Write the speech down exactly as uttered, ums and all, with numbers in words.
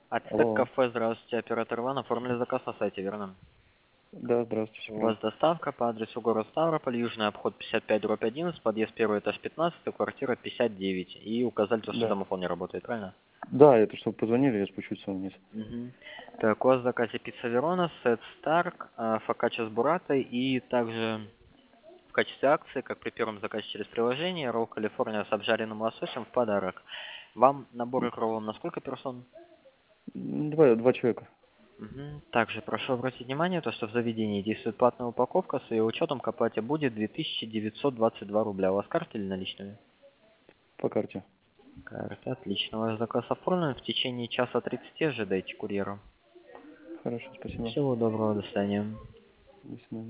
Ацтек Алло. кафе, здравствуйте, оператор Иван, оформили заказ на сайте, верно? Да, здравствуйте, все У вас правильно. доставка по адресу город Ставрополь, Южный обход пятьдесят пять дробь одиннадцать, подъезд первый этаж пятнадцать, квартира пятьдесят девять. И указали то, что Да. домофон не работает, правильно? Да, это чтобы позвонили, я спущусь вниз. Угу. Так, у вас в заказе пицца Верона, сет Старк, а, фокаччо с буратой и также в качестве акции, как при первом заказе через приложение, ролл Калифорния с обжаренным лососем в подарок. Вам набор роллом на сколько персон? М, Два, два человека. Мгм. Также прошу обратить внимание, то, что в заведении действует платная упаковка, с ее учетом к оплате будет две тысячи девятьсот двадцать два рубля. У вас карта или наличными? По карте. Карта, отлично. Ваш заказ оформлен. В течение часа тридцати ожидайте курьера. Хорошо, спасибо. Всего доброго, до свидания. До свидания.